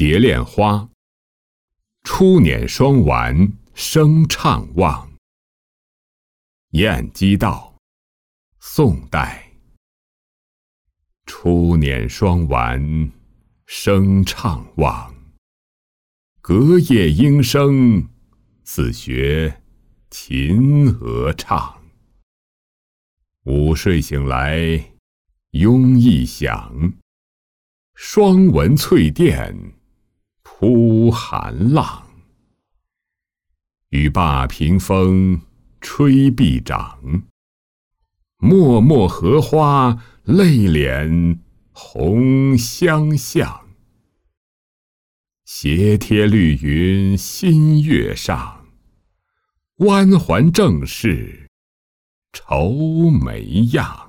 蝶恋花，初辇双丸声怅望。晏几道，宋代。初辇双丸声怅望，隔夜莺声自学秦娥唱。午睡醒来慵一响，双闻翠殿扑寒浪。雨罢屏风吹壁掌，脉脉荷花泪脸红相向。斜贴绿云新月上，弯环正是愁眉样。